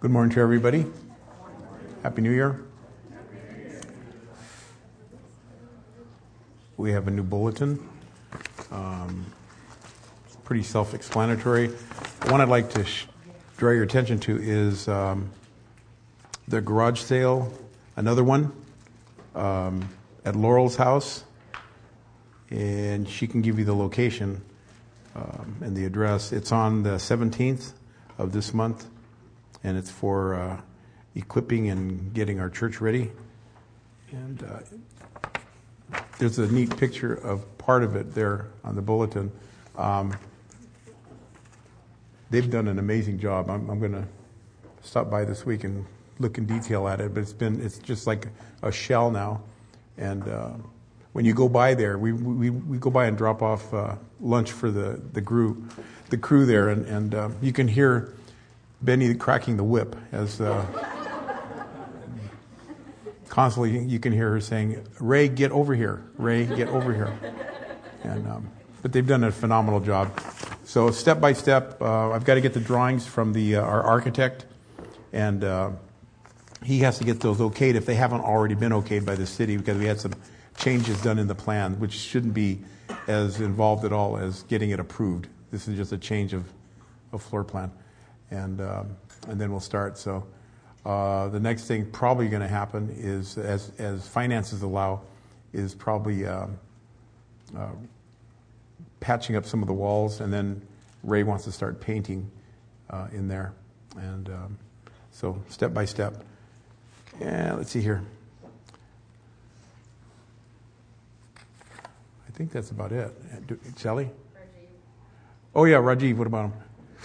Good morning to everybody. Happy New Year. We have a new bulletin. It's pretty self-explanatory. The one I'd like to draw your attention to is the garage sale, another one at Laurel's house. And she can give you the location and the address. It's on the 17th of this month. And it's for equipping and getting our church ready. And there's a neat picture of part of it there on the bulletin. They've done an amazing job. I'm going to stop by this week and look in detail at it. But it's just like a shell now. And when you go by there, we go by and drop off lunch for the crew there, and you can hear Benny cracking the whip as constantly you can hear her saying, "Ray, get over here. Ray, get over here." And but they've done a phenomenal job. So step by step, I've got to get the drawings from our architect, and he has to get those okayed if they haven't already been okayed by the city, because we had some changes done in the plan, which shouldn't be as involved at all as getting it approved. This is just a change of floor plan. And then we'll start. So the next thing probably going to happen is, as finances allow, is probably patching up some of the walls, and then Ray wants to start painting in there. And so step by step. Yeah, let's see here. I think that's about it. Sally? Rajiv. Oh yeah, Rajiv. What about him?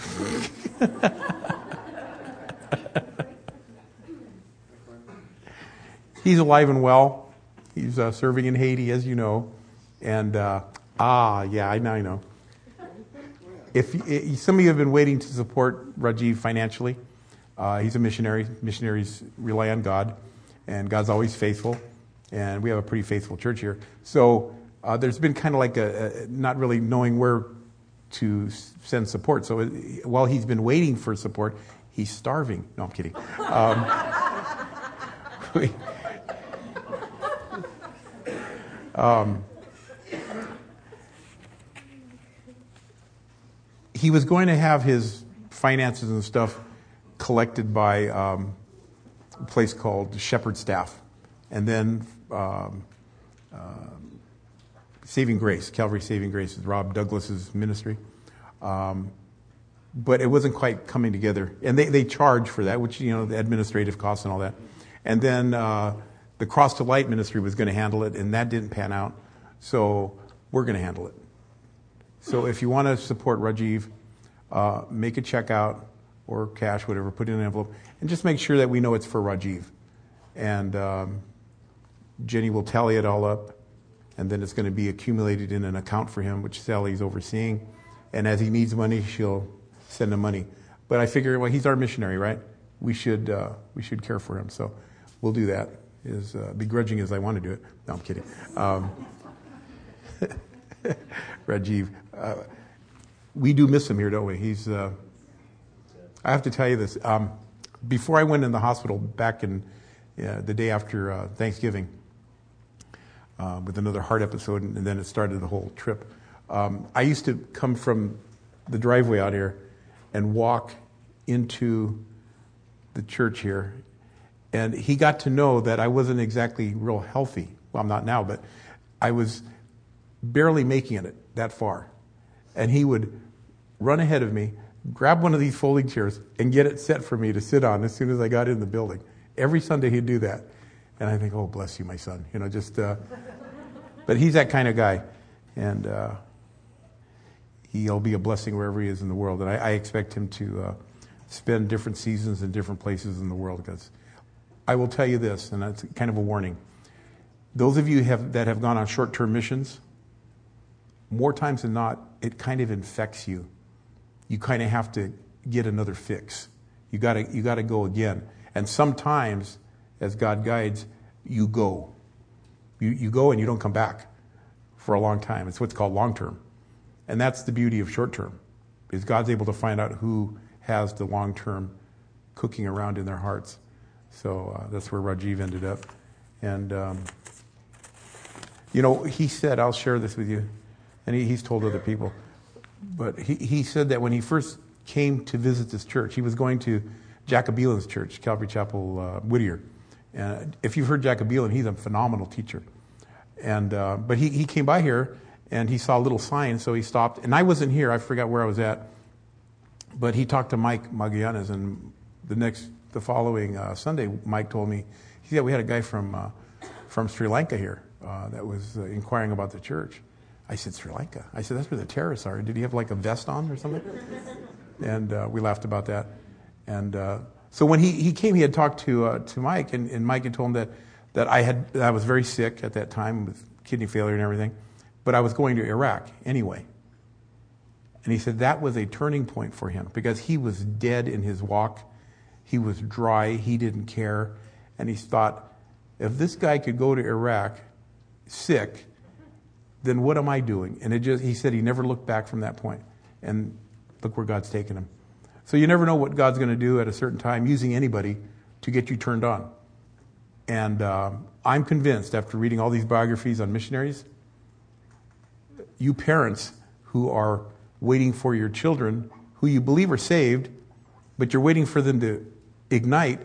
He's alive and well. He's serving in Haiti, as you know. And I know. If some of you have been waiting to support Rajiv financially, he's a missionary. Missionaries rely on God, and God's always faithful. And we have a pretty faithful church here. So there's been kind of like a not really knowing where to send support. So while he's been waiting for support, he's starving. No, I'm kidding. He was going to have his finances and stuff collected by a place called Shepherd Staff, and then Saving Grace, Calvary Saving Grace, is Rob Douglas's ministry. But it wasn't quite coming together. And they charge for that, which, the administrative costs and all that. And then the Cross to Light ministry was going to handle it, and that didn't pan out. So we're going to handle it. So if you want to support Rajiv, make a check out or cash, whatever, put it in an envelope, and just make sure that we know it's for Rajiv. And Jenny will tally it all up. And then it's going to be accumulated in an account for him, which Sally's overseeing. And as he needs money, she'll send him money. But I figure, well, he's our missionary, right? We should care for him. So we'll do that. As begrudging as I want to do it. No, I'm kidding. Rajiv, we do miss him here, don't we? He's. I have to tell you this. Before I went in the hospital back in the day after Thanksgiving, with another heart episode, and then it started the whole trip. I used to come from the driveway out here and walk into the church here, and he got to know that I wasn't exactly real healthy. Well, I'm not now, but I was barely making it that far. And he would run ahead of me, grab one of these folding chairs, and get it set for me to sit on as soon as I got in the building. Every Sunday he'd do that. And I think, oh, bless you, my son. But he's that kind of guy. And he'll be a blessing wherever he is in the world. And I expect him to spend different seasons in different places in the world. Because I will tell you this, and that's kind of a warning. Those of you that have gone on short-term missions, more times than not, it kind of infects you. You kind of have to get another fix. You got to go again. And sometimes, as God guides, you go. You go and you don't come back for a long time. It's what's called long-term. And that's the beauty of short-term, is God's able to find out who has the long-term cooking around in their hearts. So that's where Rajiv ended up. And, he said, I'll share this with you, and he's told other people, but he said that when he first came to visit this church, he was going to Jacob Elan's church, Calvary Chapel, Whittier. And if you've heard Jacob Elan, he's a phenomenal teacher. And but he came by here, and he saw a little sign, so he stopped. And I wasn't here. I forgot where I was at. But he talked to Mike Magallanes, and the following Sunday, Mike told me, he said, we had a guy from Sri Lanka here that was inquiring about the church. I said, Sri Lanka? I said, that's where the terrorists are. Did he have like a vest on or something? And we laughed about that. And so when he came, he had talked to Mike, and Mike had told him that I was very sick at that time with kidney failure and everything, but I was going to Iraq anyway. And he said that was a turning point for him because he was dead in his walk. He was dry. He didn't care. And he thought, if this guy could go to Iraq sick, then what am I doing? And he said he never looked back from that point. And look where God's taken him. So you never know what God's going to do at a certain time using anybody to get you turned on. And I'm convinced after reading all these biographies on missionaries, you parents who are waiting for your children, who you believe are saved, but you're waiting for them to ignite,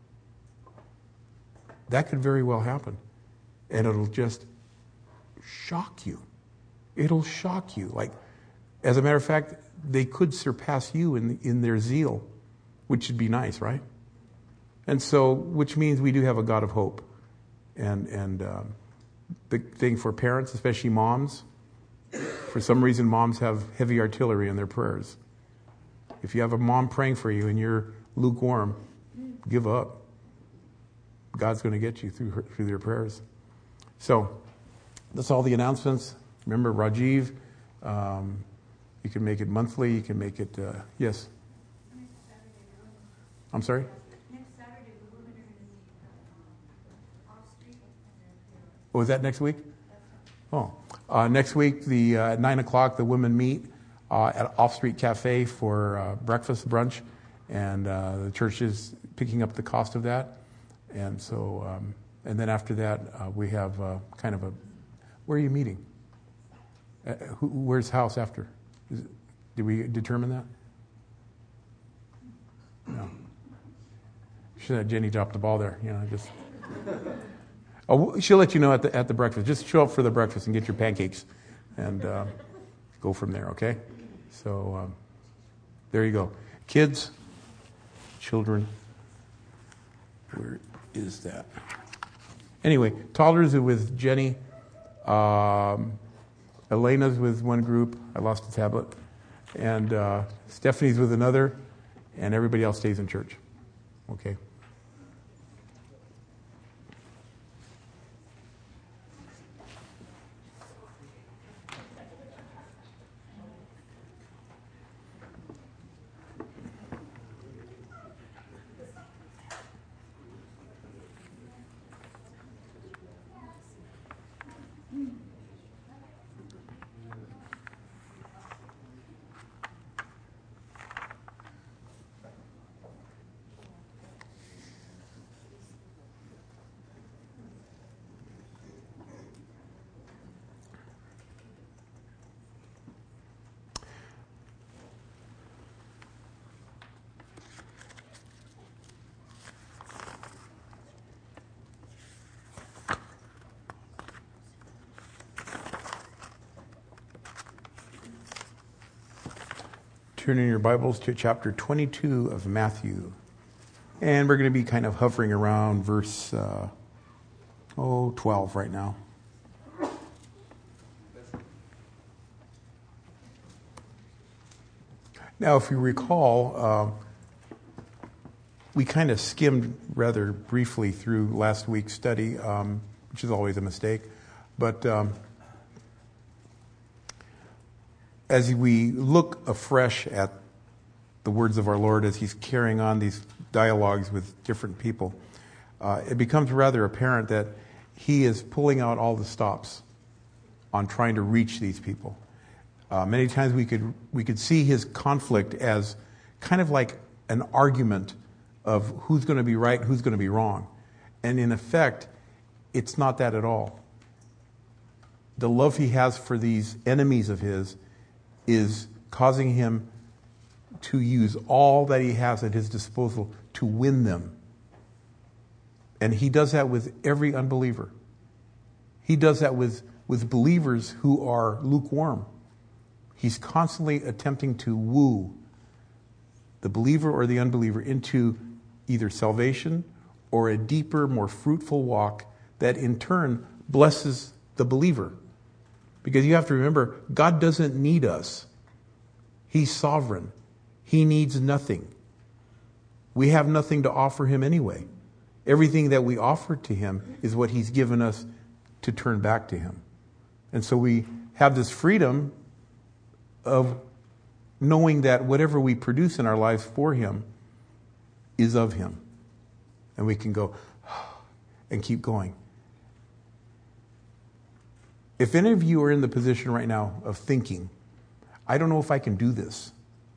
that could very well happen. And it'll just shock you. It'll shock you. Like, as a matter of fact, they could surpass you in their zeal, which would be nice, right? And so, which means we do have a God of hope. And the thing for parents, especially moms, for some reason moms have heavy artillery in their prayers. If you have a mom praying for you and you're lukewarm, give up. God's going to get you through their prayers. So, that's all the announcements. Remember, Rajiv, you can make it monthly. You can make it, yes? I'm sorry? Next Saturday, the women are going to meet off street. Oh, is that next week? Oh. Next week, at 9 o'clock, the women meet at Off Street Cafe for breakfast, brunch. And the church is picking up the cost of that. And so, and then after that, we have kind of where are you meeting? Where's house after? Did we determine that? No. Should have Jenny dropped the ball there. Just. Oh, she'll let you know at the breakfast. Just show up for the breakfast and get your pancakes, and go from there. Okay. So there you go, kids, children. Where is that? Anyway, toddlers are with Jenny. Elena's with one group. I lost a tablet. And Stephanie's with another. And everybody else stays in church. Okay. Turn in your Bibles to chapter 22 of Matthew. And we're going to be kind of hovering around verse 12 right now. Now, if you recall, we kind of skimmed rather briefly through last week's study, which is always a mistake. But as we look afresh at the words of our Lord as he's carrying on these dialogues with different people, it becomes rather apparent that he is pulling out all the stops on trying to reach these people. Many times we could see his conflict as kind of like an argument of who's going to be right and who's going to be wrong. And in effect, it's not that at all. The love he has for these enemies of his is causing him to use all that he has at his disposal to win them. And he does that with every unbeliever. He does that with believers who are lukewarm. He's constantly attempting to woo the believer or the unbeliever into either salvation or a deeper, more fruitful walk that in turn blesses the believer. Because you have to remember, God doesn't need us. He's sovereign. He needs nothing. We have nothing to offer him anyway. Everything that we offer to him is what he's given us to turn back to him. And so we have this freedom of knowing that whatever we produce in our lives for him is of him. And we can go and keep going. If any of you are in the position right now of thinking, I don't know if I can do this.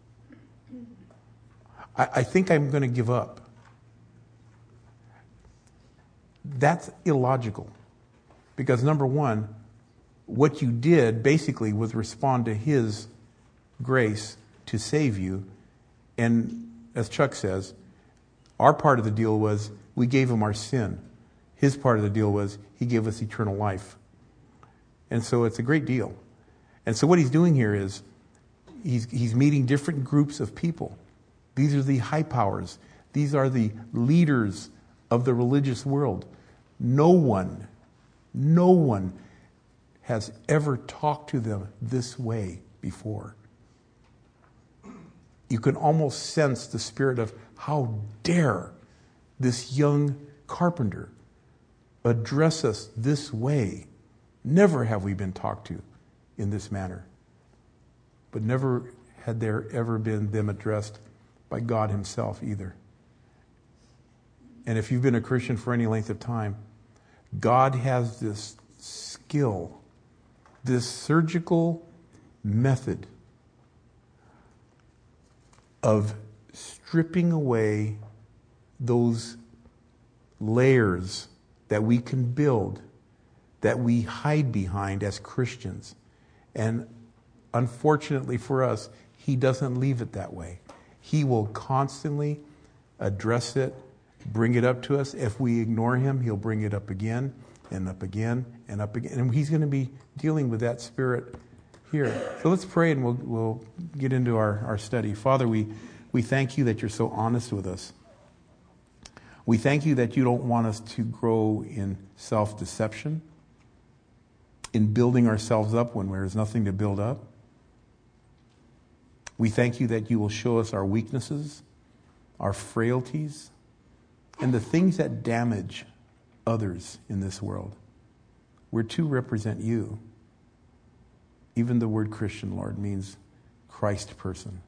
I think I'm going to give up. That's illogical. Because number one, what you did basically was respond to his grace to save you. And as Chuck says, our part of the deal was we gave him our sin. His part of the deal was he gave us eternal life. And so it's a great deal. And so what he's doing here is he's meeting different groups of people. These are the high powers. These are the leaders of the religious world. No one has ever talked to them this way before. You can almost sense the spirit of how dare this young carpenter address us this way. Never have we been talked to in this manner. But never had there ever been them addressed by God himself either. And if you've been a Christian for any length of time, God has this skill, this surgical method of stripping away those layers that we can build, that we hide behind as Christians. And unfortunately for us, he doesn't leave it that way. He will constantly address it, bring it up to us. If we ignore him, he'll bring it up again and up again and up again. And he's going to be dealing with that spirit here. So let's pray and we'll get into our study. Father, we thank you that you're so honest with us. We thank you that you don't want us to grow in self-deception, in building ourselves up when there's nothing to build up. We thank you that you will show us our weaknesses, our frailties, and the things that damage others in this world. We're to represent you. Even the word Christian, Lord, means Christ person.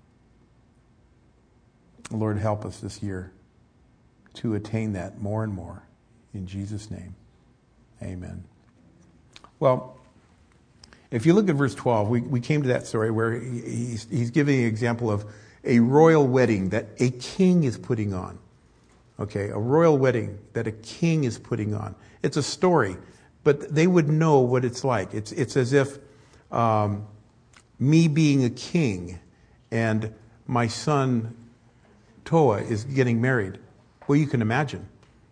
Lord, help us this year to attain that more and more. In Jesus' name, amen. Well, if you look at verse 12, we came to that story where he's giving an example of a royal wedding that a king is putting on. Okay, a royal wedding that a king is putting on. It's a story, but they would know what it's like. It's as if me being a king and my son Toa is getting married. Well, you can imagine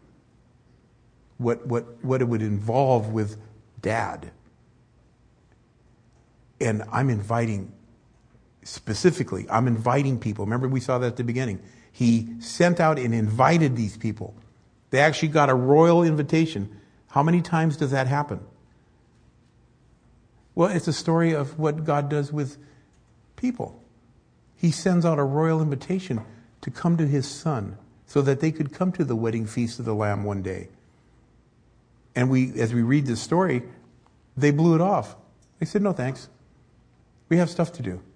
what it would involve with Dad. And I'm inviting people. Remember we saw that at the beginning. He sent out and invited these people. They actually got a royal invitation. How many times does that happen? Well, it's a story of what God does with people. He sends out a royal invitation to come to his son so that they could come to the wedding feast of the Lamb one day. And as we read this story, they blew it off. They said, no thanks. We have stuff to do.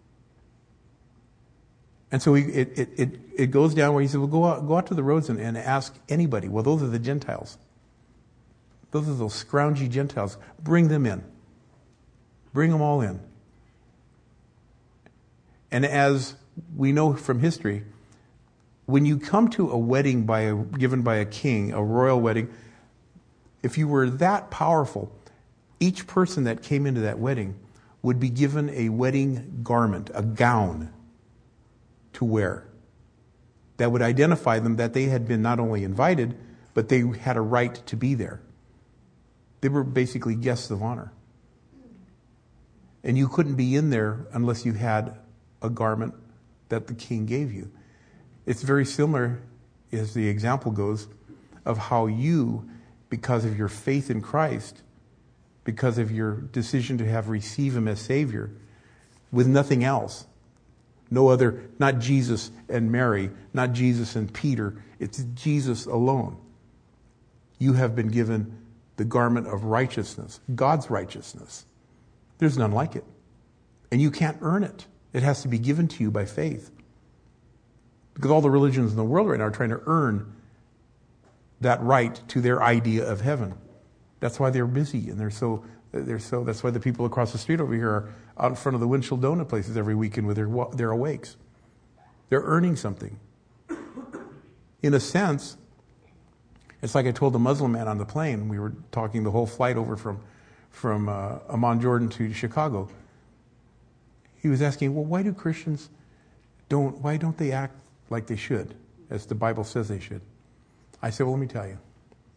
And so it goes down where he said, well, go out to the roads and ask anybody. Well, those are the Gentiles. Those are those scroungy Gentiles. Bring them in. Bring them all in. And as we know from history, when you come to a wedding given by a king, a royal wedding, if you were that powerful, each person that came into that wedding would be given a wedding garment, a gown to wear that would identify them that they had been not only invited, but they had a right to be there. They were basically guests of honor. And you couldn't be in there unless you had a garment that the king gave you. It's very similar, as the example goes, of how you, because of your faith in Christ, because of your decision to have received him as Savior, with nothing else, no other, not Jesus and Mary, not Jesus and Peter, it's Jesus alone. You have been given the garment of righteousness, God's righteousness. There's none like it. And you can't earn it. It has to be given to you by faith. Because all the religions in the world right now are trying to earn that right to their idea of heaven. That's why they're busy, and that's why the people across the street over here are out in front of the Winchell Donut places every weekend with their awakes. They're earning something. In a sense, it's like I told the Muslim man on the plane. We were talking the whole flight over from Amman, Jordan to Chicago. He was asking, well, why do Christians why don't they act like they should, as the Bible says they should? I said, well, let me tell you.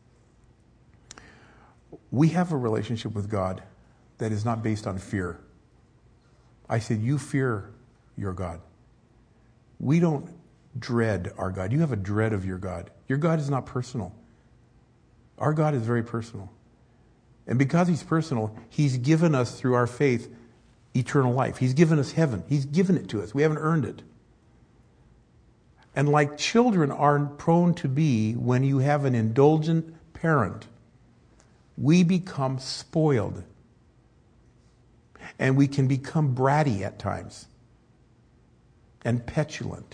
We have a relationship with God that is not based on fear. I said, you fear your God. We don't dread our God. You have a dread of your God. Your God is not personal. Our God is very personal. And because he's personal, he's given us through our faith eternal life. He's given us heaven. He's given it to us. We haven't earned it. And like children are prone to be when you have an indulgent parent, we become spoiled. And we can become bratty at times and petulant.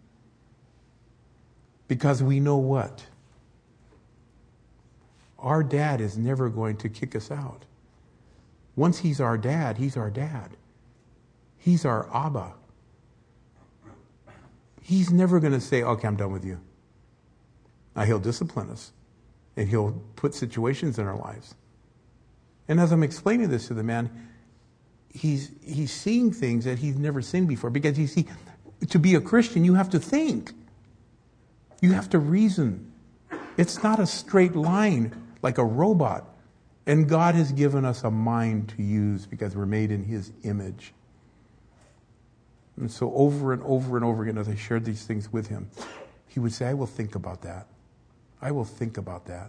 Because we know what? Our dad is never going to kick us out. Once he's our dad, he's our dad. He's our Abba. He's never going to say, okay, I'm done with you. Now, he'll discipline us. And he'll put situations in our lives. And as I'm explaining this to the man, he's seeing things that he's never seen before. Because you see, to be a Christian, you have to think. You have to reason. It's not a straight line like a robot. And God has given us a mind to use because we're made in his image. And so over and over and over again, as I shared these things with him, he would say, I will think about that. I will think about that.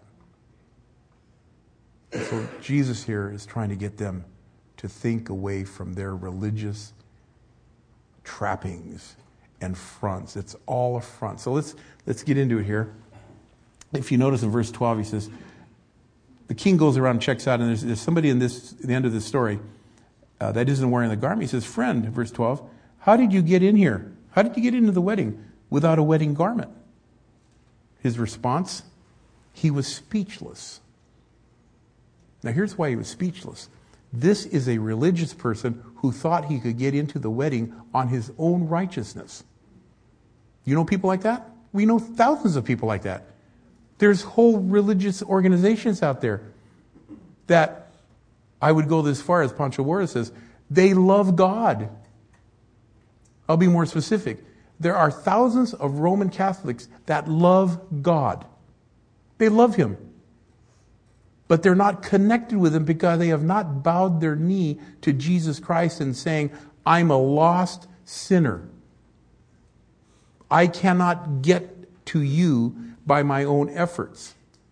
And so Jesus here is trying to get them to think away from their religious trappings and fronts. It's all a front. So let's get into it here. If you notice in verse 12, he says, the king goes around and checks out, and there's somebody at the end of this story that isn't wearing the garment. He says, friend, verse 12, how did you get in here? How did you get into the wedding without a wedding garment? His response, he was speechless. Now here's why he was speechless. This is a religious person who thought he could get into the wedding on his own righteousness. You know people like that? We know thousands of people like that. There's whole religious organizations out there that, I would go this far as Pancho Juarez says, they love God. I'll be more specific. There are thousands of Roman Catholics that love God. They love him. But they're not connected with him because they have not bowed their knee to Jesus Christ and saying, I'm a lost sinner. I cannot get to you by my own efforts.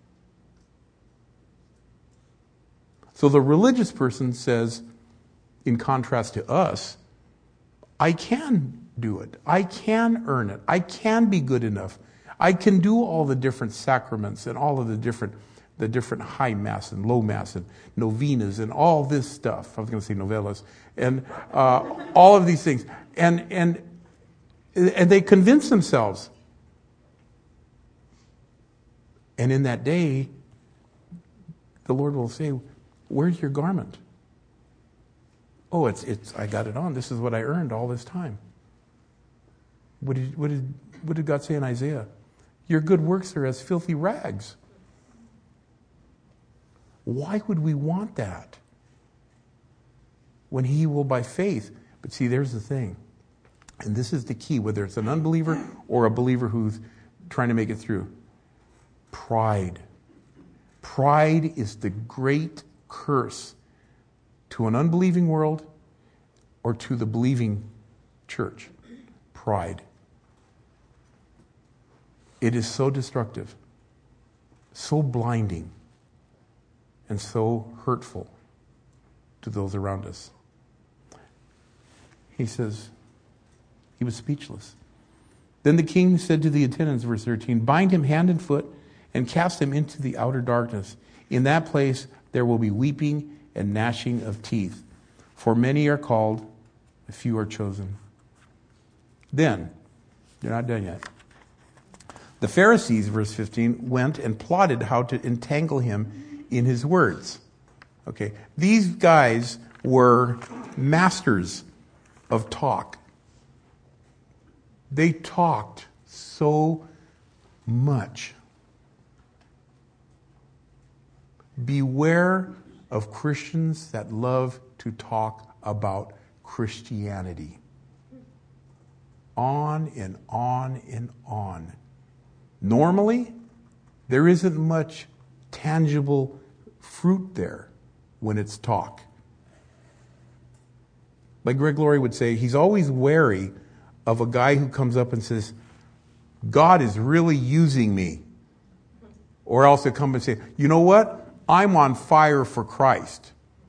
So the religious person says, in contrast to us, I can do it. I can earn it. I can be good enough. I can do all the different sacraments and all of the different high mass and low mass and novenas and all this stuff. I was going to say novellas and all of these things. And they convince themselves. And in that day, the Lord will say, where's your garment? Oh, I got it on. This is what I earned all this time. What did what did God say in Isaiah? Your good works are as filthy rags. Why would we want that? When he will by faith. But see, there's the thing. And this is the key, whether it's an unbeliever or a believer who's trying to make it through. Pride. Pride is the great curse to an unbelieving world or to the believing church. Pride. It is so destructive, so blinding, and so hurtful to those around us. He says, he was speechless. Then the king said to the attendants, verse 13, bind him hand and foot and cast him into the outer darkness. In that place there will be weeping and gnashing of teeth. For many are called, a few are chosen. Then, you're not done yet. The Pharisees, verse 15, went and plotted how to entangle him in his words. Okay, these guys were masters of talk. They talked so much. Beware of Christians that love to talk about Christianity. On and on and on. Normally, there isn't much tangible fruit there when it's talk. Like Greg Laurie would say, he's always wary of a guy who comes up and says, God is really using me. Or else they come and say, you know what? I'm on fire for Christ.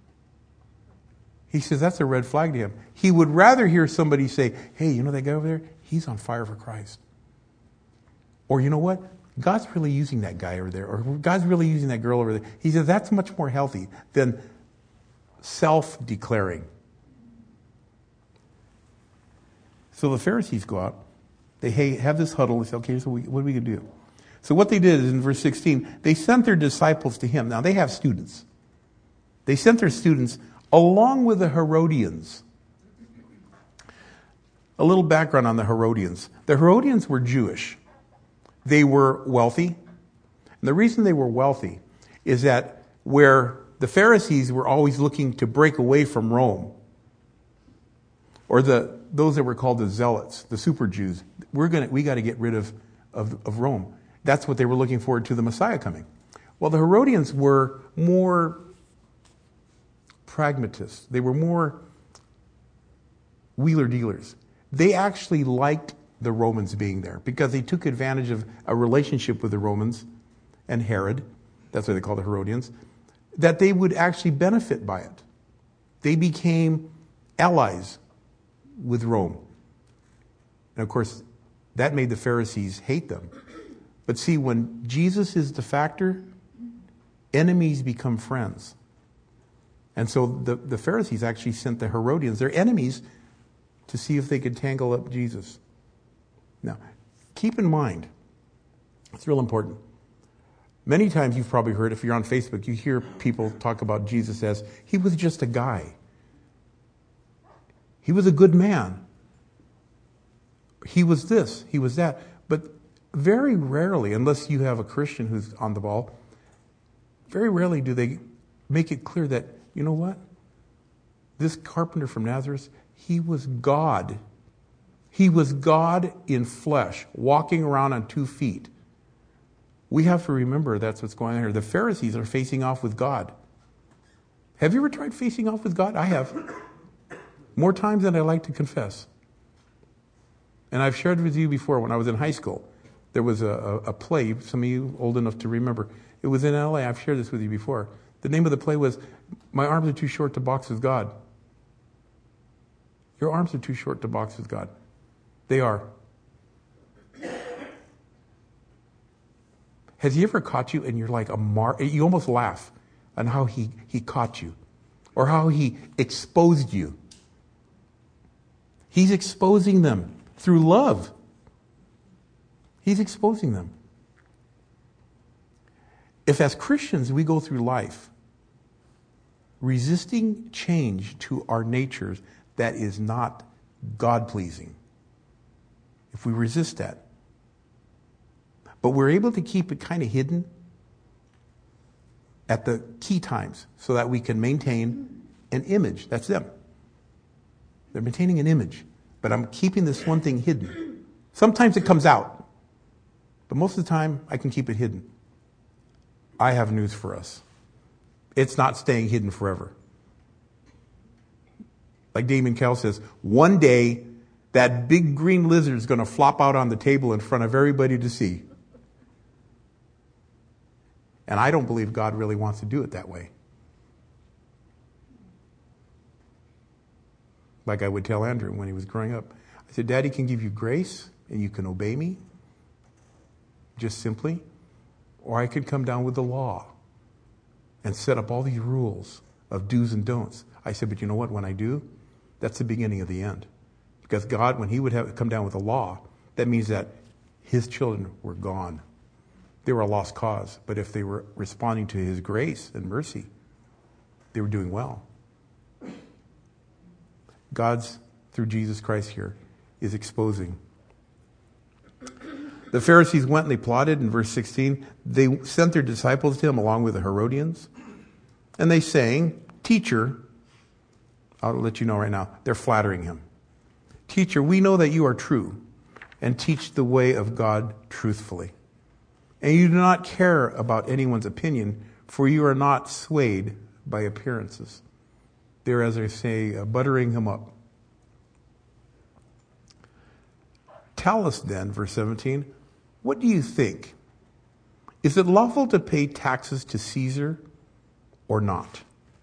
He says that's a red flag to him. He would rather hear somebody say, hey, you know that guy over there? He's on fire for Christ. Or you know what? God's really using that guy over there. Or God's really using that girl over there. He says that's much more healthy than self-declaring. So the Pharisees go out. They have this huddle. They say, okay, so what are we going to do? So what they did is in verse 16, they sent their disciples to him. Now they have students. They sent their students along with the Herodians. A little background on the Herodians. The Herodians were Jewish. They were wealthy. And the reason they were wealthy is that where the Pharisees were always looking to break away from Rome, or those that were called the Zealots, the super Jews, we got to get rid of Rome. That's what they were looking forward to the Messiah coming. Well, the Herodians were more pragmatists. They were more wheeler dealers. They actually liked the Romans being there because they took advantage of a relationship with the Romans and Herod, that's what they call the Herodians, that they would actually benefit by it. They became allies with Rome. And of course, that made the Pharisees hate them. But see, when Jesus is the factor, enemies become friends. And so the Pharisees actually sent the Herodians, their enemies, to see if they could tangle up Jesus. Now, keep in mind, it's real important. Many times you've probably heard, if you're on Facebook, you hear people talk about Jesus as, he was just a guy. He was a good man. He was this, he was that. But very rarely, unless you have a Christian who's on the ball, very rarely do they make it clear that, you know what? This carpenter from Nazareth, he was God. He was God in flesh, walking around on 2 feet. We have to remember that's what's going on here. The Pharisees are facing off with God. Have you ever tried facing off with God? I have. More times than I like to confess. And I've shared with you before, when I was in high school, there was a play, some of you old enough to remember. It was in LA. I've shared this with you before. The name of the play was, My Arms Are Too Short to Box with God. Your arms are too short to box with God. They are. Has he ever caught you and you're like you almost laugh on how he caught you or how he exposed you? He's exposing them through love. He's exposing them. If as Christians we go through life resisting change to our natures that is not God-pleasing, if we resist that, But we're able to keep it kind of hidden at the key times so that we can maintain an image. That's them. They're maintaining an image. But I'm keeping this one thing hidden. Sometimes it comes out. But most of the time, I can keep it hidden. I have news for us. It's not staying hidden forever. Like Damien Kell says, one day, that big green lizard is going to flop out on the table in front of everybody to see. And I don't believe God really wants to do it that way. Like I would tell Andrew when he was growing up. I said, Daddy can give you grace and you can obey me, just simply. Or I could come down with the law and set up all these rules of do's and don'ts. I said, but you know what? When I do, that's the beginning of the end. Because God, when he would have come down with the law, that means that his children were gone. They were a lost cause. But if they were responding to his grace and mercy, they were doing well. God's, through Jesus Christ here, is exposing. The Pharisees went and they plotted in verse 16. They sent their disciples to him along with the Herodians. And they saying, Teacher, I'll let you know right now, they're flattering him. Teacher, we know that you are true and teach the way of God truthfully. And you do not care about anyone's opinion, for you are not swayed by appearances. They're, as I say, buttering him up. Tell us then, verse 17, what do you think? Is it lawful to pay taxes to Caesar or not?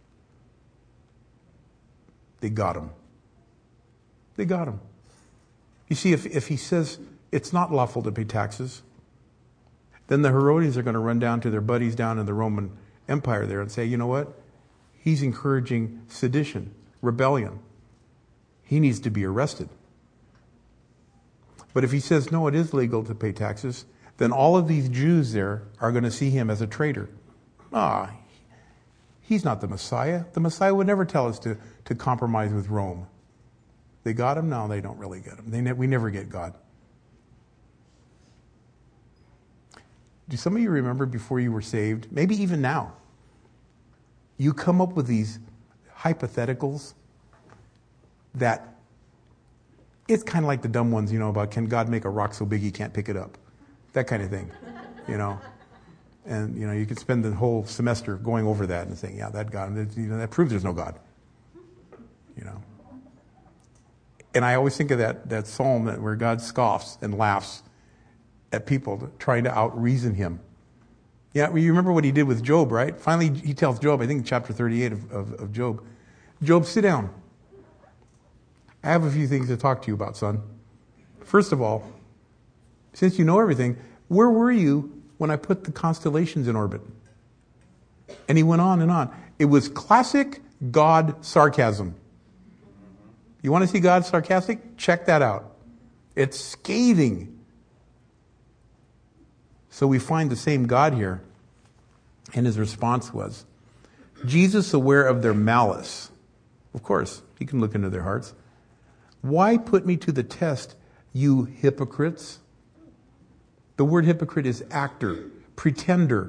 They got him. They got him. You see, if he says it's not lawful to pay taxes, then the Herodians are going to run down to their buddies down in the Roman Empire there and say, you know what? He's encouraging sedition, rebellion. He needs to be arrested. But if he says, no, it is legal to pay taxes, then all of these Jews there are going to see him as a traitor. He's not the Messiah. The Messiah would never tell us to compromise with Rome. They got him? No, they don't really get him. We never get God. Do some of you remember before you were saved, maybe even now, you come up with these hypotheticals that it's kind of like the dumb ones, about can God make a rock so big he can't pick it up? That kind of thing, And, you could spend the whole semester going over that and saying, yeah, that God, that proves there's no God, And I always think of that psalm where God scoffs and laughs at people trying to out-reason him. Yeah, you remember what he did with Job, right? Finally, he tells Job, I think in chapter 38 of Job, Job, sit down. I have a few things to talk to you about, son. First of all, since you know everything, where were you when I put the constellations in orbit? And he went on and on. It was classic God sarcasm. You want to see God sarcastic? Check that out. It's scathing. So we find the same God here. And his response was, Jesus, aware of their malice. Of course, he can look into their hearts. Why put me to the test, you hypocrites? The word hypocrite is actor, pretender.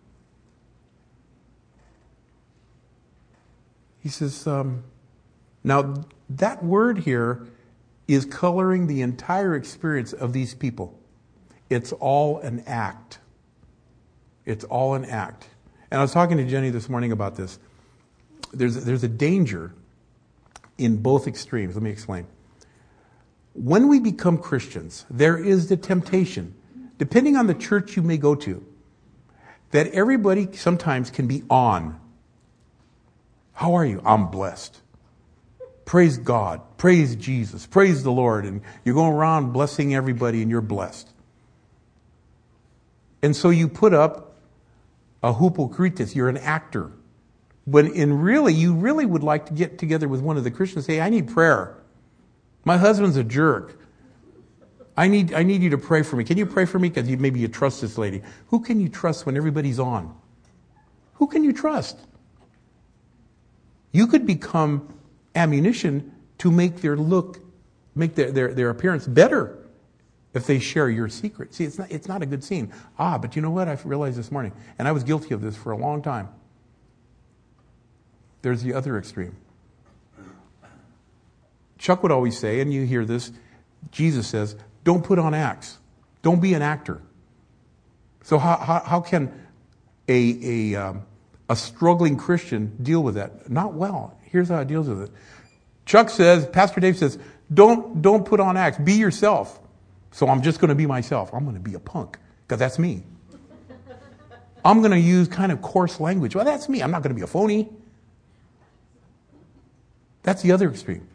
He says, now that word here is coloring the entire experience of these people. It's all an act. It's all an act. And I was talking to Jenny this morning about this. There's a danger in both extremes. Let me explain. When we become Christians, there is the temptation, depending on the church you may go to, that everybody sometimes can be on. How are you? I'm blessed. Praise God. Praise Jesus. Praise the Lord. And you're going around blessing everybody and you're blessed. And so you put up a hypocritus. You're an actor. But you really would like to get together with one of the Christians and say, I need prayer. My husband's a jerk. I need you to pray for me. Can you pray for me? Because maybe you trust this lady. Who can you trust when everybody's on? Who can you trust? You could become ammunition to make their appearance better if they share your secret. See, it's not a good scene. But you know what? I realized this morning, and I was guilty of this for a long time. There's the other extreme. Chuck would always say, and you hear this, Jesus says, don't put on acts. Don't be an actor. So how can a struggling Christian deal with that? Not well. Here's how it deals with it. Chuck says, Pastor Dave says, don't put on acts. Be yourself. So I'm just going to be myself. I'm going to be a punk because that's me. I'm going to use kind of coarse language. Well, that's me. I'm not going to be a phony. That's the other extreme.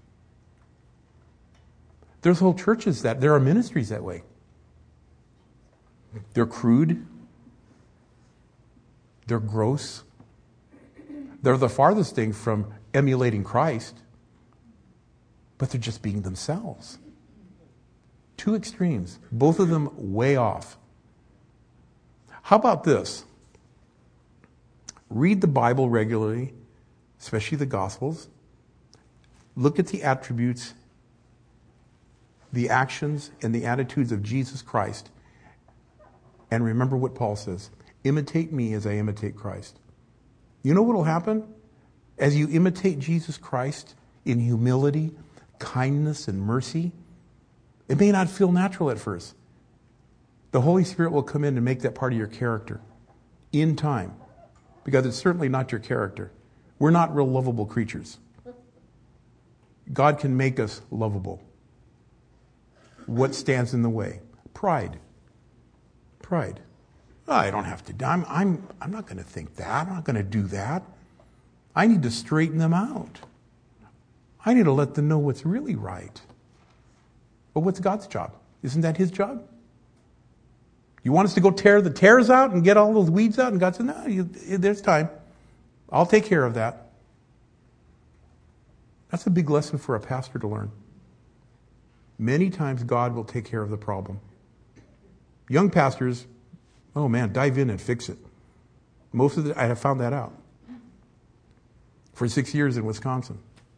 There's whole churches there are ministries that way. They're crude. They're gross. They're the farthest thing from emulating Christ. But they're just being themselves. Two extremes. Both of them way off. How about this? Read the Bible regularly, especially the Gospels. Look at the attributes, the actions, and the attitudes of Jesus Christ. And remember what Paul says. Imitate me as I imitate Christ. You know what will happen? As you imitate Jesus Christ in humility, kindness, and mercy, it may not feel natural at first. The Holy Spirit will come in and make that part of your character in time. Because it's certainly not your character. We're not real lovable creatures. God can make us lovable. What stands in the way? Pride. Pride. I don't have to. I'm not going to think that. I'm not going to do that. I need to straighten them out. I need to let them know what's really right. But what's God's job? Isn't that His job? You want us to go tear the tares out and get all those weeds out? And God said, no, there's time. I'll take care of that. That's a big lesson for a pastor to learn. Many times God will take care of the problem. Young pastors, oh man, dive in and fix it. I have found that out. For 6 years in Wisconsin.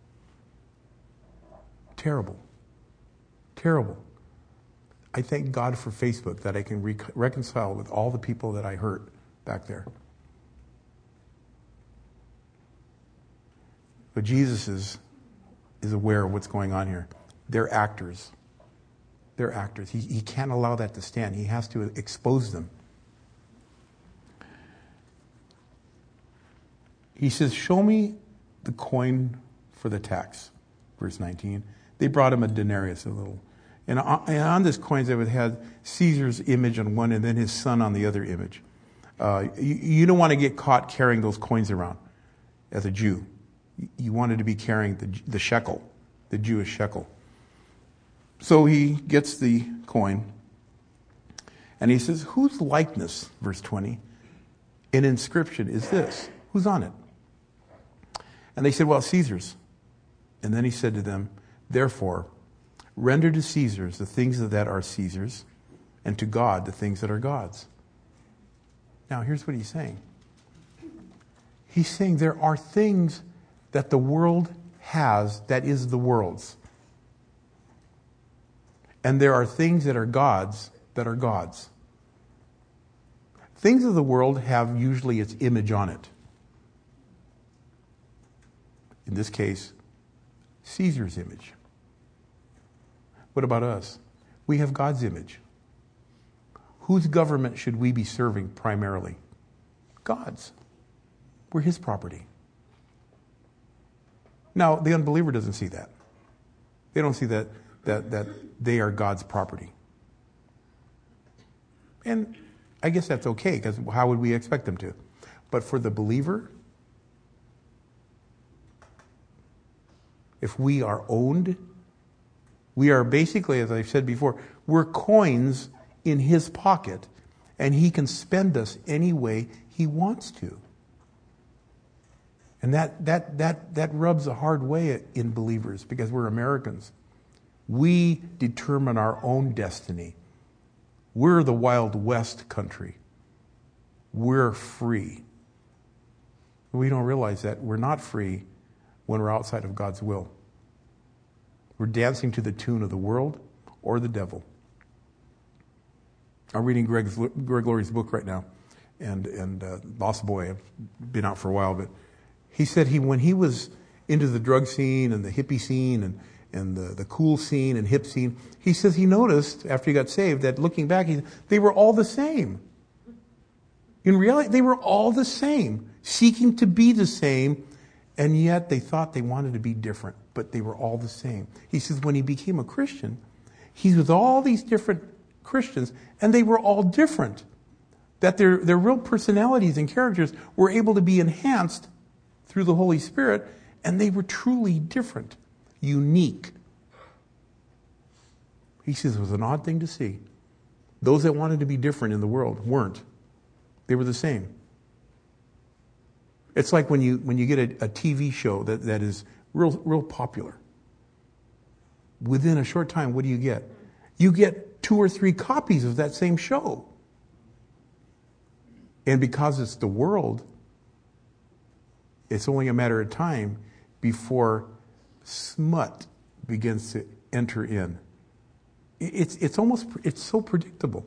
Terrible. Terrible. I thank God for Facebook that I can reconcile with all the people that I hurt back there. But Jesus is aware of what's going on here. They're actors. They're actors. He can't allow that to stand. He has to expose them. He says, show me the coin for the tax. Verse 19. They brought him a denarius, a little. And on this coin, they would have Caesar's image on one and then his son on the other image. You don't want to get caught carrying those coins around as a Jew. You wanted to be carrying the shekel, the Jewish shekel. So he gets the coin and he says, whose likeness, verse 20, an inscription is this? Who's on it? And they said, well, Caesar's. And then he said to them, therefore, render to Caesar's the things that are Caesar's, and to God the things that are God's. Now, here's what he's saying. He's saying there are things that the world has that is the world's. And there are things that are God's that are God's. Things of the world have usually its image on it. In this case, Caesar's image. What about us? We have God's image. Whose government should we be serving primarily? God's. We're His property. Now, the unbeliever doesn't see that. They don't see that they are God's property. And I guess that's okay, because how would we expect them to? But for the believer, if we are owned, we are basically, as I've said before, we're coins in His pocket, and He can spend us any way He wants to. And that rubs a hard way in believers, because we're Americans. We determine our own destiny. We're the Wild West country. We're free. We don't realize that we're not free when we're outside of God's will. We're dancing to the tune of the world or the devil. I'm reading Greg Laurie's book right now, and Lost Boy. I've been out for a while, but he said when he was into the drug scene and the hippie scene and the cool scene and hip scene, he says he noticed after he got saved that looking back, they were all the same. In reality, they were all the same, seeking to be the same, and yet they thought they wanted to be different, but they were all the same. He says when he became a Christian, he's with all these different Christians, and they were all different. That their real personalities and characters were able to be enhanced through the Holy Spirit, and they were truly different, unique. He says it was an odd thing to see. Those that wanted to be different in the world weren't. They were the same. It's like when you get a TV show that is real popular. Within a short time, what do you get? You get 2 or 3 copies of that same show. And because it's the world, it's only a matter of time before smut begins to enter in. It's so predictable.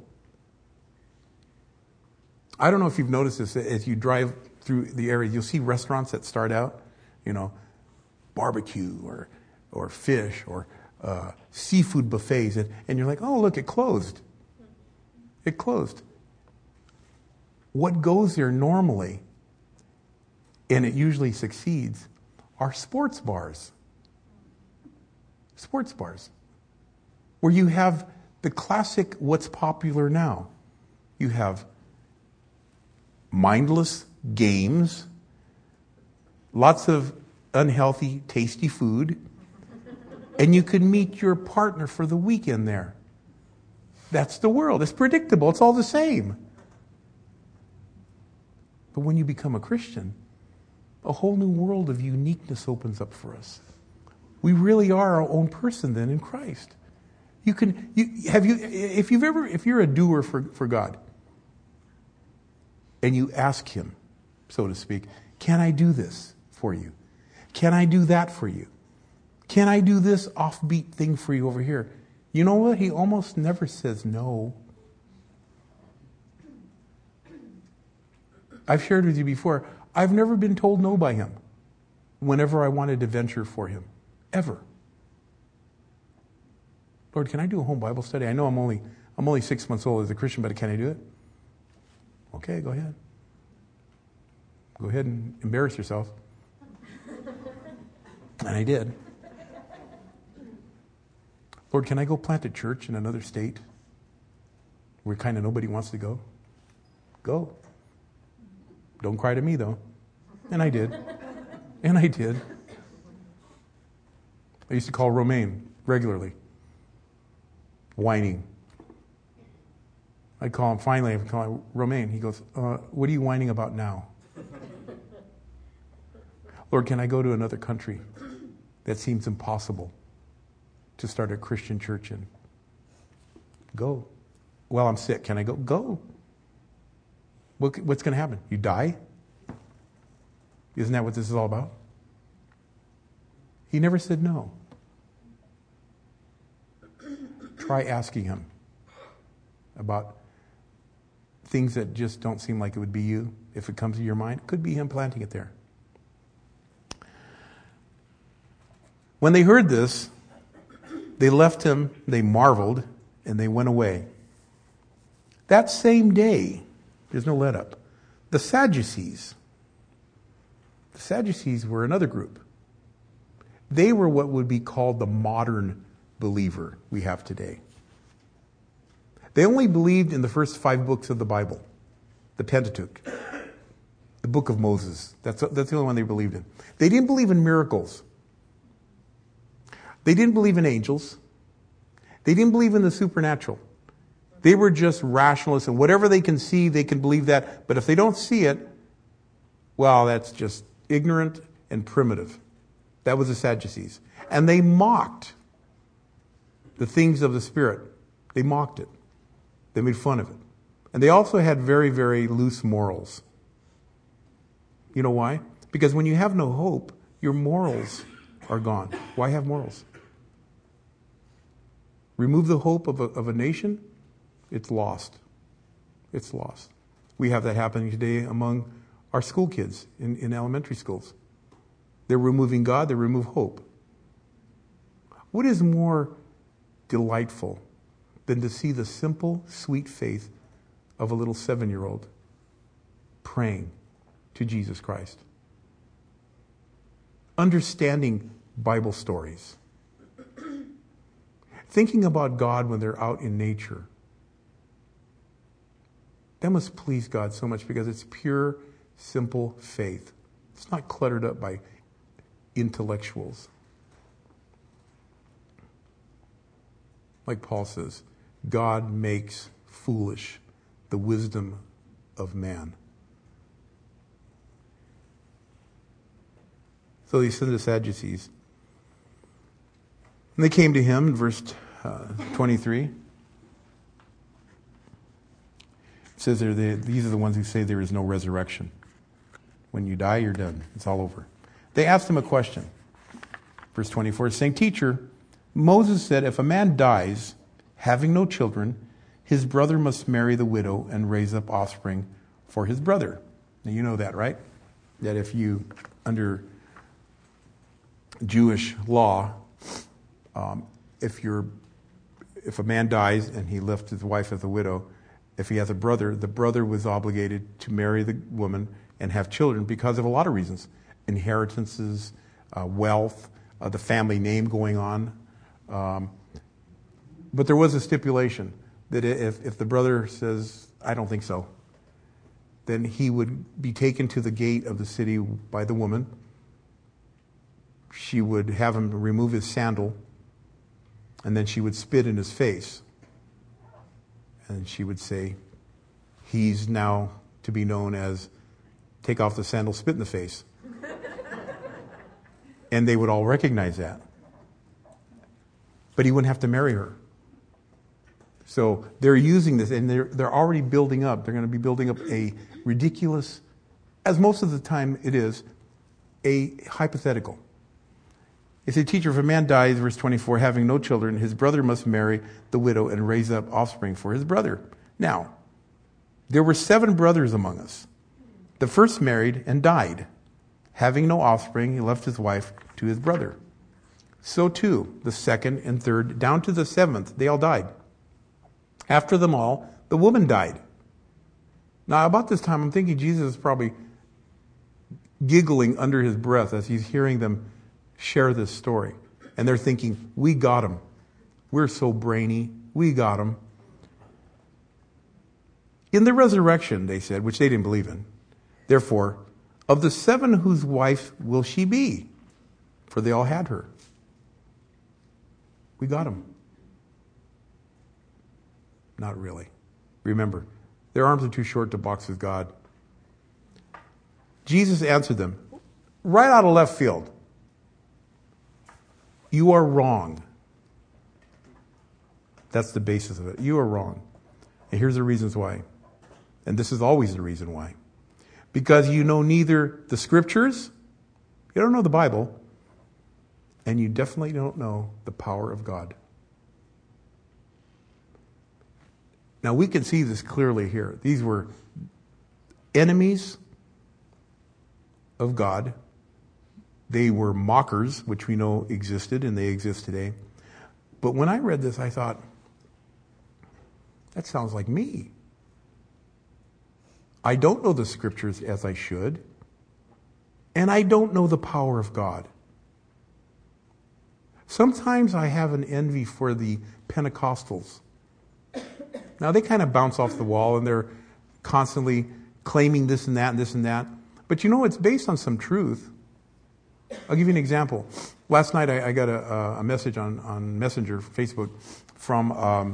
I don't know if you've noticed this. As you drive through the area, you'll see restaurants that start out, barbecue or fish or seafood buffets, and you're like, oh, look, it closed. It closed. What goes there normally, and it usually succeeds, are sports bars. Sports bars. Where you have the classic what's popular now. You have mindless games, lots of unhealthy, tasty food, and you can meet your partner for the weekend there. That's the world. It's predictable. It's all the same. But when you become a Christian, a whole new world of uniqueness opens up for us. We really are our own person then in Christ. If you're a doer for God, and you ask Him, so to speak, can I do this for you? Can I do that for you? Can I do this offbeat thing for you over here? You know what? He almost never says no. I've shared with you before, I've never been told no by Him whenever I wanted to venture for Him. Ever. Lord, can I do a home Bible study? I know I'm only 6 months old as a Christian, but can I do it? Okay, go ahead. Go ahead and embarrass yourself. And I did. Lord, can I go plant a church in another state where kind of nobody wants to go? Go. Don't cry to me, though. And I did. And I did. I used to call Romaine regularly, whining. I'd call him, finally, I'd call him, Romaine. He goes, what are you whining about now? Lord, can I go to another country that seems impossible to start a Christian church in? Go. Well, I'm sick. Can I go? Go. What's going to happen? You die? Isn't that what this is all about? He never said no. Try asking Him about things that just don't seem like it would be you. If it comes to your mind, it could be Him planting it there. When they heard this, they left Him, they marveled, and they went away. That same day, there's no let up, the Sadducees were another group. They were what would be called the modern believer we have today. They only believed in the first 5 books of the Bible, the Pentateuch, the book of Moses. That's the only one they believed in. They didn't believe in miracles. They didn't believe in angels. They didn't believe in the supernatural. They were just rationalists, and whatever they can see, they can believe that. But if they don't see it, well, that's just ignorant and primitive. That was the Sadducees. And they mocked the things of the Spirit. They mocked it. They made fun of it. And they also had very, very loose morals. You know why? Because when you have no hope, your morals are gone. Why have morals? Remove the hope of a nation, it's lost. it's lost. We have that happening today among our school kids in elementary schools. They're removing God, they remove hope. What is more delightful than to see the simple, sweet faith of a little 7-year-old praying to Jesus Christ? Understanding Bible stories. Thinking about God when they're out in nature. That must please God so much because it's pure, simple faith. It's not cluttered up by intellectuals. Like Paul says, God makes foolish the wisdom of man. So he sent the Sadducees. And they came to him in verse 23. It says there, these are the ones who say there is no resurrection. When you die, you're done. It's all over. They asked him a question. Verse 24 saying, Teacher, Moses said, if a man dies, having no children, his brother must marry the widow and raise up offspring for his brother. Now you know that, right? That if you, under Jewish law, if a man dies and he left his wife as a widow, if he has a brother, the brother was obligated to marry the woman and have children because of a lot of reasons. Inheritances, wealth, the family name going on. But there was a stipulation that if the brother says, I don't think so, then he would be taken to the gate of the city by the woman. She would have him remove his sandal, and then she would spit in his face. And she would say, he's now to be known as take off the sandal, spit in the face. And they would all recognize that. But he wouldn't have to marry her. So they're using this, and they're already building up. They're going to be building up a ridiculous, as most of the time it is, a hypothetical. They say, Teacher, if a man dies, verse 24, having no children, his brother must marry the widow and raise up offspring for his brother. Now, there were 7 brothers among us. The first married and died. Having no offspring, he left his wife to his brother. So too, the second and third, down to the 7th, they all died. After them all, the woman died. Now, about this time, I'm thinking Jesus is probably giggling under his breath as he's hearing them share this story. And they're thinking, we got him. We're so brainy. We got him. In the resurrection, they said, which they didn't believe in, therefore, of the 7, whose wife will she be? For they all had her. We got him. Not really. Remember, their arms are too short to box with God. Jesus answered them right out of left field. You are wrong. That's the basis of it. You are wrong. And here's the reasons why. And this is always the reason why. Because you know neither the scriptures, you don't know the Bible, and you definitely don't know the power of God. Now we can see this clearly here. These were enemies of God. They were mockers, which we know existed, and they exist today. But when I read this, I thought, that sounds like me. I don't know the scriptures as I should, and I don't know the power of God. Sometimes I have an envy for the Pentecostals. Now, they kind of bounce off the wall, and they're constantly claiming this and that and this and that. But you know, it's based on some truth. I'll give you an example. Last night I got a message on Messenger, Facebook, from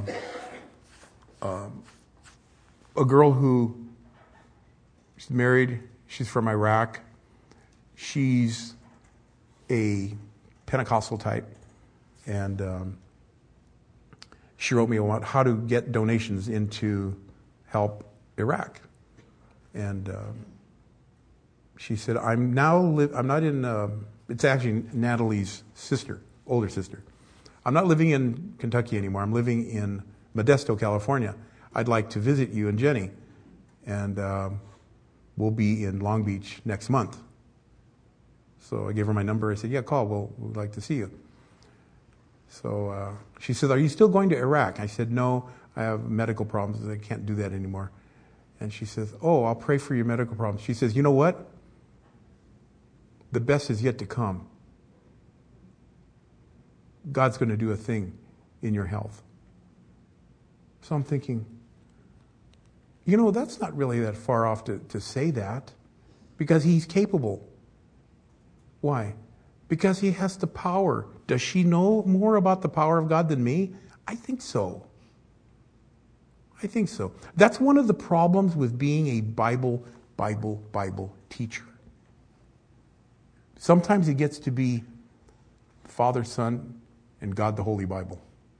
a girl who she's married. She's from Iraq. She's a Pentecostal type. And she wrote me about how to get donations in to help Iraq. And she said, I'm not in, it's actually Natalie's sister, older sister. I'm not living in Kentucky anymore. I'm living in Modesto, California. I'd like to visit you and Jenny. and we'll be in Long Beach next month. So I gave her my number. I said, yeah, call. We'd like to see you. So she said, are you still going to Iraq? I said, no, I have medical problems. I can't do that anymore. And she says, oh, I'll pray for your medical problems. She says, you know what? The best is yet to come. God's going to do a thing in your health. So I'm thinking, that's not really that far off to say that, because he's capable. Why? Because he has the power. Does she know more about the power of God than me? I think so. That's one of the problems with being a Bible teacher. Sometimes it gets to be Father, Son, and God the Holy Bible.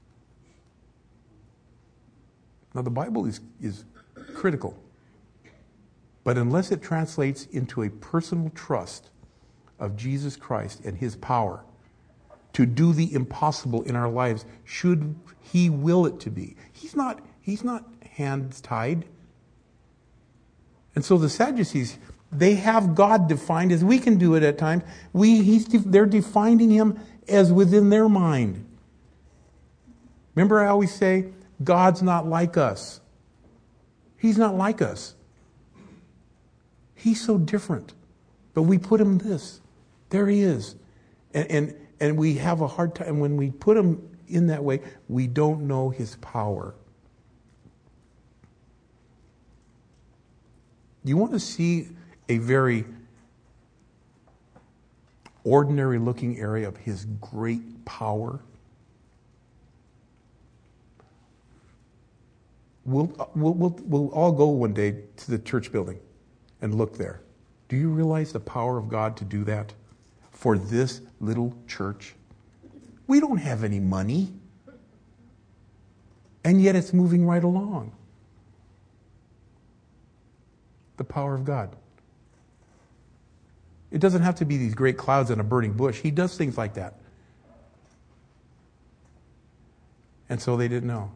Now the Bible is critical. But unless it translates into a personal trust of Jesus Christ and his power to do the impossible in our lives, should he will it to be. He's not hands tied. And so the Sadducees, they have God defined as we can do it at times. They're defining him as within their mind. Remember, I always say, God's not like us. He's not like us. He's so different. But we put him this. There he is. And we have a hard time. When we put him in that way, we don't know his power. You want to see a very ordinary looking area of his great power? We'll all go one day to the church building and look there. Do you realize the power of God to do that for this little church? We don't have any money, and yet it's moving right along. The power of God. It doesn't have to be these great clouds and a burning bush. He does things like that. And so they didn't know.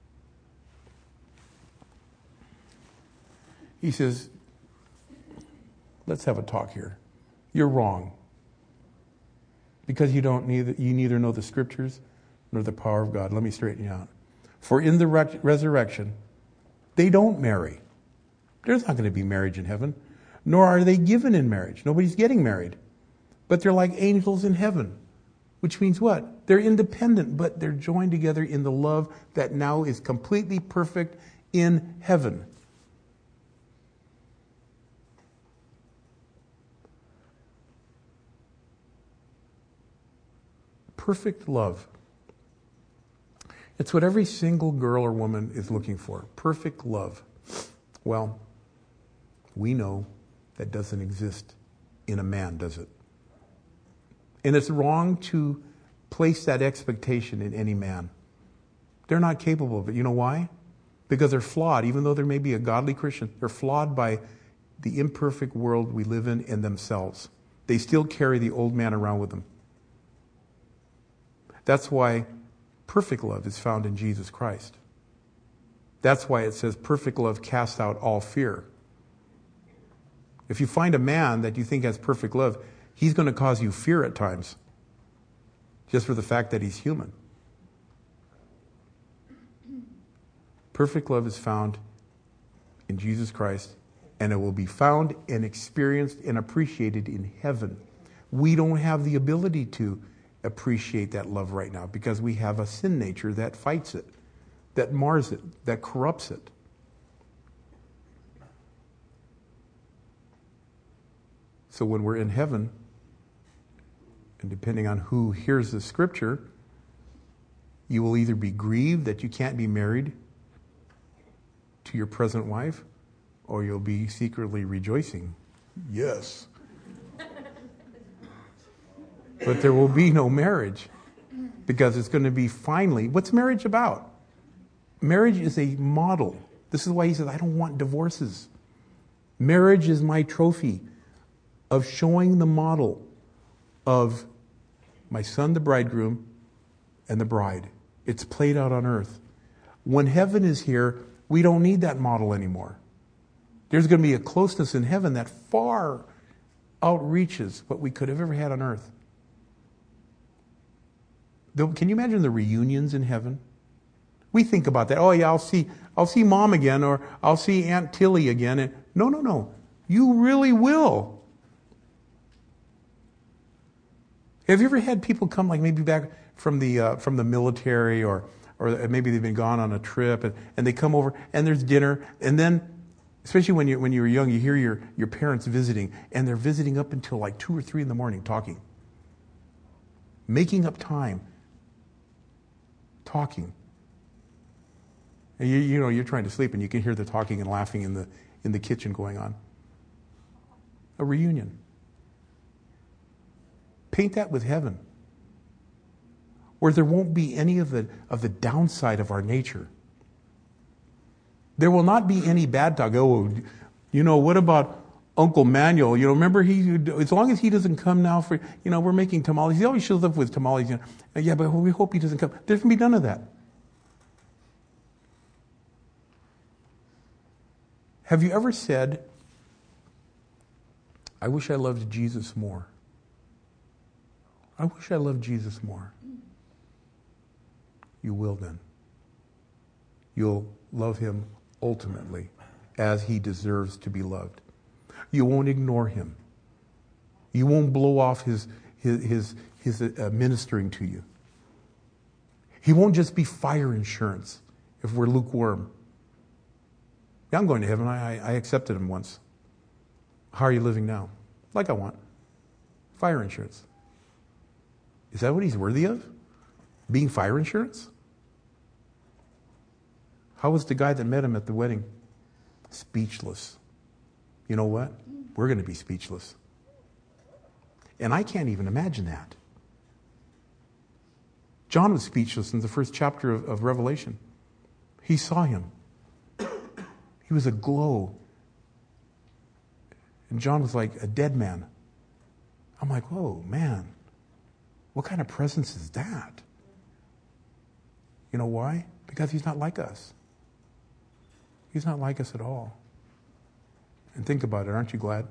He says, let's have a talk here. You're wrong. Because you neither know the scriptures nor the power of God. Let me straighten you out. For in the resurrection, they don't marry. There's not going to be marriage in heaven. Nor are they given in marriage. Nobody's getting married. But they're like angels in heaven. Which means what? They're independent, but they're joined together in the love that now is completely perfect in heaven. Perfect love. It's what every single girl or woman is looking for. Perfect love. Well, we know that doesn't exist in a man, does it? And it's wrong to place that expectation in any man. They're not capable of it. You know why? Because they're flawed. Even though they may be a godly Christian, they're flawed by the imperfect world we live in themselves. They still carry the old man around with them. That's why perfect love is found in Jesus Christ. That's why it says perfect love casts out all fear. If you find a man that you think has perfect love, he's going to cause you fear at times, just for the fact that he's human. Perfect love is found in Jesus Christ, and it will be found and experienced and appreciated in heaven. We don't have the ability to appreciate that love right now because we have a sin nature that fights it, that mars it, that corrupts it. So when we're in heaven, and depending on who hears the scripture, you will either be grieved that you can't be married to your present wife, or you'll be secretly rejoicing. Yes. But there will be no marriage, because it's going to be finally, what's marriage about? Marriage is a model. This is why he says, I don't want divorces. Marriage is my trophy of showing the model of my son, the bridegroom, and the bride. It's played out on earth. When heaven is here, we don't need that model anymore. There's going to be a closeness in heaven that far outreaches what we could have ever had on earth. Can you imagine the reunions in heaven? We think about that. Oh yeah, I'll see Mom again, or I'll see Aunt Tilly again. And no. You really will. Have you ever had people come, like maybe back from the military, or maybe they've been gone on a trip, and they come over and there's dinner, and then, especially when you were young, you hear your parents visiting, and they're visiting up until like 2 or 3 in the morning, talking, making up time, talking. And you're trying to sleep, and you can hear the talking and laughing in the kitchen going on. A reunion. Paint that with heaven, where there won't be any of the downside of our nature. There will not be any bad talk. Oh, what about Uncle Manuel? Remember as long as he doesn't come now for, we're making tamales. He always shows up with tamales. Yeah, but we hope he doesn't come. There's going to be none of that. Have you ever said, I wish I loved Jesus more? I wish I loved Jesus more. You will then. You'll love him ultimately as he deserves to be loved. You won't ignore him. You won't blow off his ministering to you. He won't just be fire insurance if we're lukewarm. Yeah, I'm going to heaven. I accepted him once. How are you living now? Like I want. Fire insurance. Is that what he's worthy of? Being fire insurance? How was the guy that met him at the wedding? Speechless. You know what? We're going to be speechless. And I can't even imagine that. John was speechless in the first chapter of Revelation. He saw him. He was aglow. And John was like a dead man. I'm like, whoa, man. What kind of presence is that? You know why? Because he's not like us. He's not like us at all. And think about it, aren't you glad?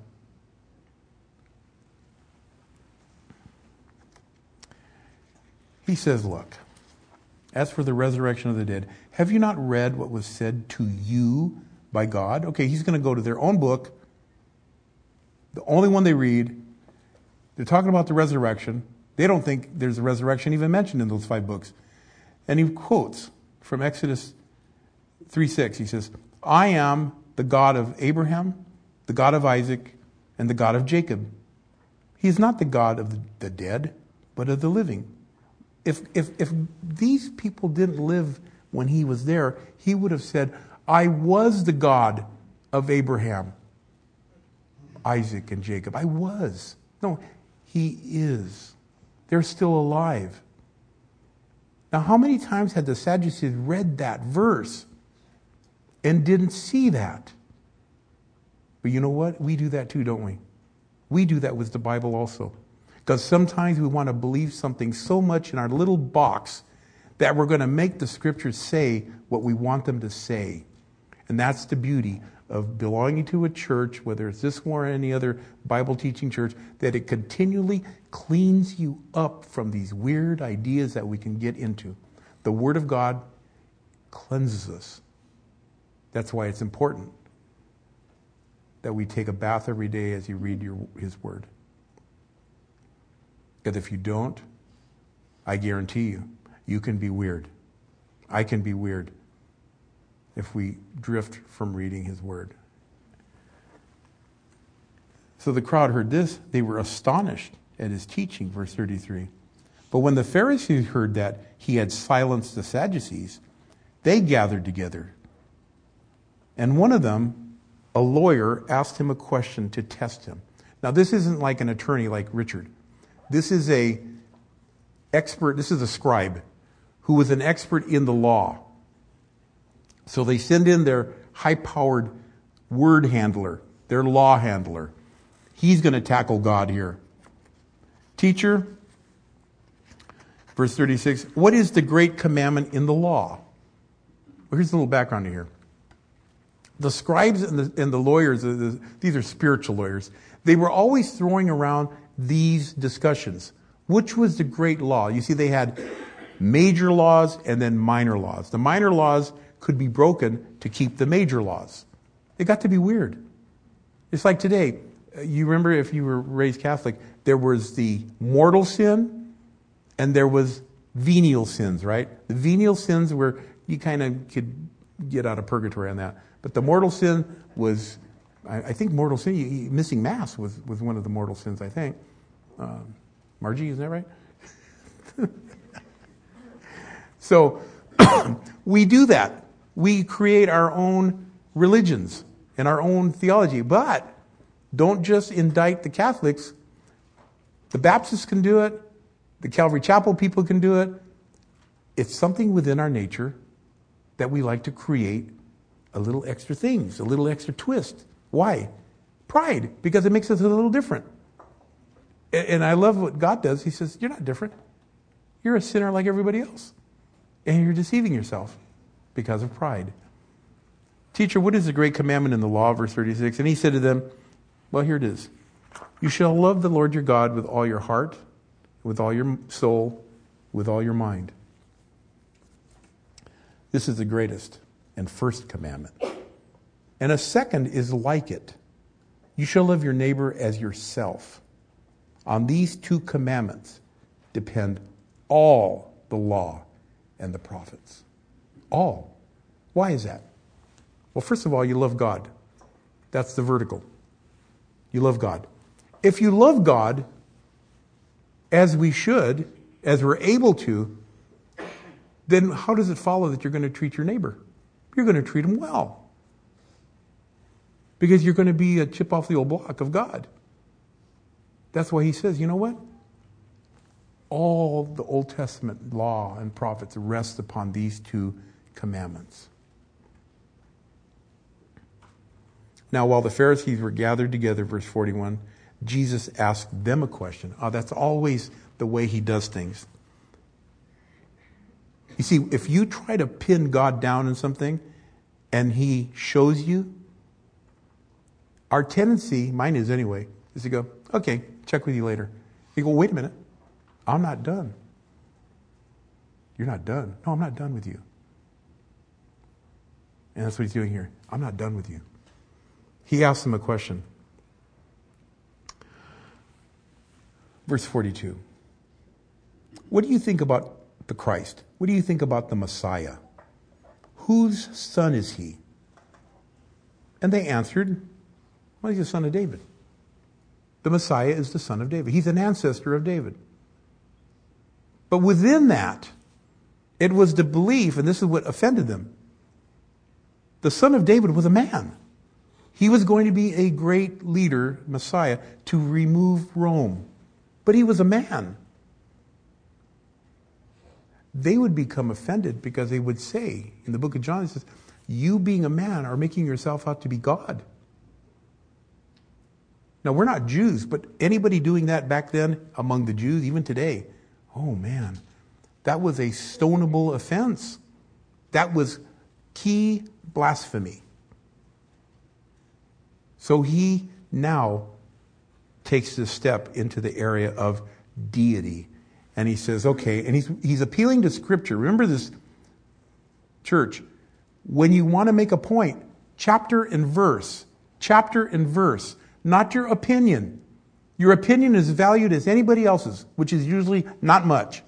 He says, look, as for the resurrection of the dead, have you not read what was said to you by God? Okay, he's going to go to their own book, the only one they read. They're talking about the resurrection. They don't think there's a resurrection even mentioned in those 5 books. And he quotes from Exodus 3:6. He says, I am the God of Abraham, the God of Isaac, and the God of Jacob. He is not the God of the dead, but of the living. If these people didn't live when he was there, he would have said, I was the God of Abraham, Isaac, and Jacob. I was. No, he is. They're still alive. Now, how many times had the Sadducees read that verse and didn't see that? But you know what? We do that too, don't we? We do that with the Bible also. Because sometimes we want to believe something so much in our little box that we're going to make the scriptures say what we want them to say. And that's the beauty of belonging to a church, whether it's this one or any other Bible teaching church, that it continually cleans you up from these weird ideas that we can get into. The Word of God cleanses us. That's why it's important that we take a bath every day as you read His Word. Because if you don't, I guarantee you, you can be weird. I can be weird if we drift from reading His Word. So the crowd heard this. They were astonished at His teaching, verse 33. But when the Pharisees heard that He had silenced the Sadducees, they gathered together. And one of them, a lawyer, asked Him a question to test Him. Now this isn't like an attorney like Richard. This is a scribe who was an expert in the law. So they send in their high-powered word handler, their law handler. He's going to tackle God here. Teacher, verse 36, what is the great commandment in the law? Well, here's a little background here. The scribes and the lawyers, these are spiritual lawyers, they were always throwing around these discussions. Which was the great law? You see, they had major laws and then minor laws. The minor laws could be broken to keep the major laws. It got to be weird. It's like today. You remember, if you were raised Catholic, there was the mortal sin and there was venial sins, right? The venial sins were, you kind of could get out of purgatory on that. But the mortal sin was, I think mortal sin, missing Mass was one of the mortal sins, I think. Margie, isn't that right? So we do that. We create our own religions and our own theology. But don't just indict the Catholics. The Baptists can do it. The Calvary Chapel people can do it. It's something within our nature that we like to create a little extra things, a little extra twist. Why? Pride, because it makes us a little different. And I love what God does. He says, you're not different. You're a sinner like everybody else. And you're deceiving yourself because of pride. Teacher, what is the great commandment in the law? Verse 36. And he said to them, well, here it is. You shall love the Lord your God with all your heart, with all your soul, with all your mind. This is the greatest and first commandment. And a second is like it. You shall love your neighbor as yourself. On these two commandments depend all the law and the prophets. All. Why is that? Well, first of all, you love God. That's the vertical. You love God. If you love God, as we should, as we're able to, then how does it follow that you're going to treat your neighbor? You're going to treat him well. Because you're going to be a chip off the old block of God. That's why he says, you know what? All the Old Testament law and prophets rest upon these two commandments. Now, while the Pharisees were gathered together, verse 41, Jesus asked them a question. That's always the way he does things. You see, if you try to pin God down in something and he shows you, our tendency, mine is anyway, is to go, okay, check with you later. You go, wait a minute. I'm not done. You're not done. No, I'm not done with you. And that's what he's doing here. I'm not done with you. He asked them a question. Verse 42. What do you think about the Christ? What do you think about the Messiah? Whose son is he? And they answered, well, he's the son of David. The Messiah is the son of David. He's an ancestor of David. But within that, it was the belief, and this is what offended them. The son of David was a man. He was going to be a great leader, Messiah, to remove Rome. But he was a man. They would become offended because they would say, in the book of John, it says, you being a man are making yourself out to be God. Now, we're not Jews, but anybody doing that back then among the Jews, even today, oh man, that was a stonable offense. That was key blasphemy. So he now takes this step into the area of deity. And he says, okay, and he's appealing to Scripture. Remember this, church, when you want to make a point, chapter and verse, not your opinion. Your opinion is valued as anybody else's, which is usually not much.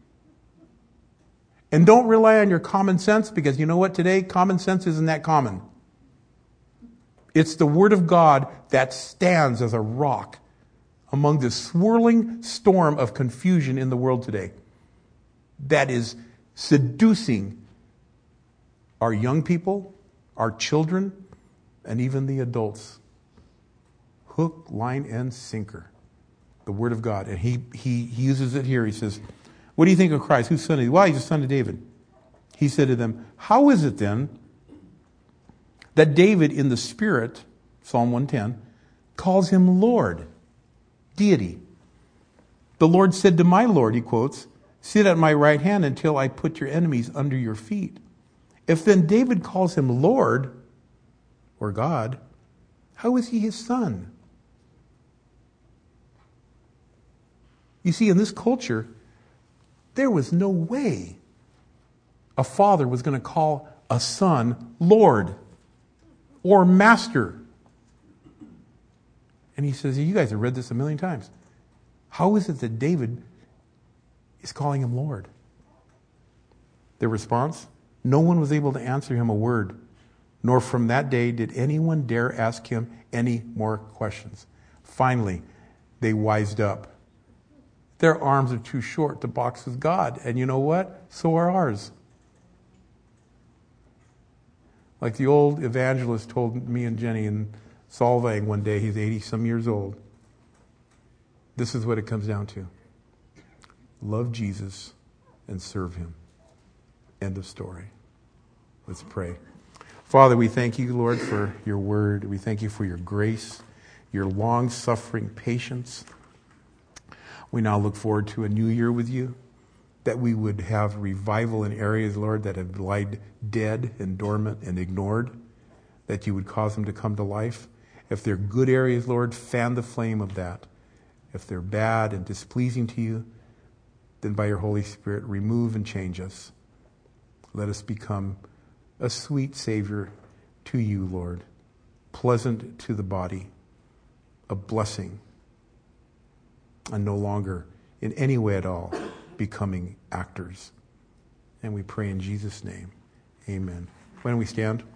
And don't rely on your common sense, because you know what today? Common sense isn't that common. It's the Word of God that stands as a rock among the swirling storm of confusion in the world today that is seducing our young people, our children, and even the adults. Hook, line, and sinker. The Word of God. And he uses it here. He says, what do you think of Christ? Whose son is he? Well, he's the son of David. He said to them, how is it then that David in the Spirit, Psalm 110, calls him Lord, deity? The Lord said to my Lord, he quotes, sit at my right hand until I put your enemies under your feet. If then David calls him Lord, or God, how is he his son? You see, in this culture, there was no way a father was going to call a son Lord or master. And he says, you guys have read this a million times. How is it that David is calling him Lord? Their response? No one was able to answer him a word, nor from that day did anyone dare ask him any more questions. Finally, they wised up. Their arms are too short to box with God. And you know what? So are ours. Like the old evangelist told me and Jenny in Solvang one day, he's 80-some years old. This is what it comes down to. Love Jesus and serve him. End of story. Let's pray. Father, we thank you, Lord, for your word. We thank you for your grace, your long-suffering patience. We now look forward to a new year with you, that we would have revival in areas, Lord, that have lied dead and dormant and ignored, that you would cause them to come to life. If they're good areas, Lord, fan the flame of that. If they're bad and displeasing to you, then by your Holy Spirit, remove and change us. Let us become a sweet Savior to you, Lord, pleasant to the body, a blessing, and no longer in any way at all becoming actors. And we pray in Jesus' name. Amen. Why don't we stand?